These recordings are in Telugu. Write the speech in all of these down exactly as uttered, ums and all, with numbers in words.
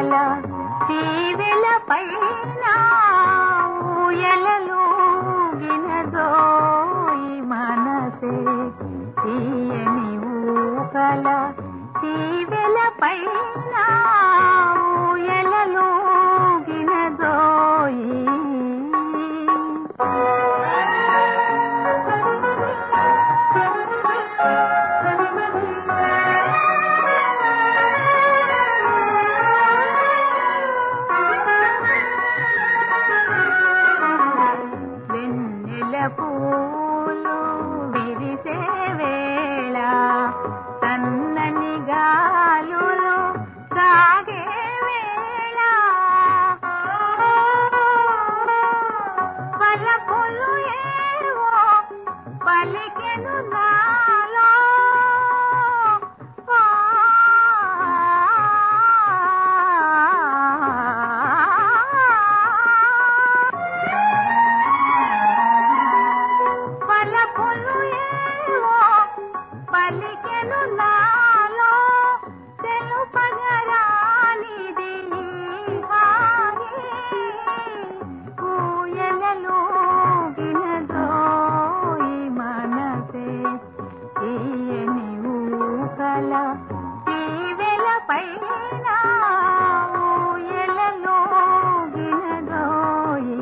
ఊకల తీవెల పైన ఊయలలు గినదోయి మనసే తీయని ఊకల తీవెల పైన ఊయలలు గినదోయి పూలు విరిసే వేళ సన్నని గాలులు సాగే వేళ పలపులు ఏవో పలికెను నాలో పలికెను నాలో తెలుపగరానిది హాయి ఊయలలు గినదోయి మనసే తీయని ఊకల తీవెల పైన ఊయలలు గినదోయి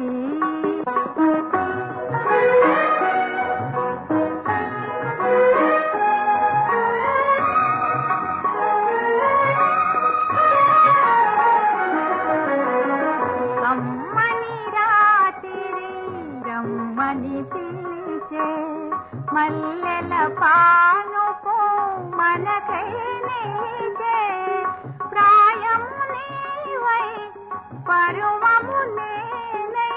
రమ్మని పిలిచే మల్లెల పానుపు మనకై నీచే ప్రాయము నీవై పరువము నేనై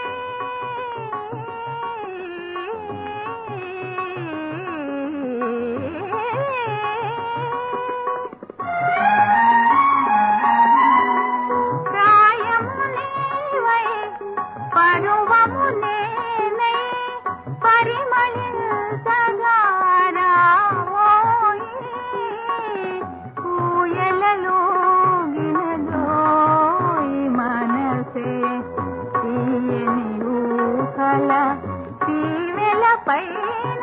ప్రాయము నీవై పరువము నేనై పరిమళించగా రావోయి ఊయలలు గినదోయి మనసే తీయని ఊకల తీవెల పైన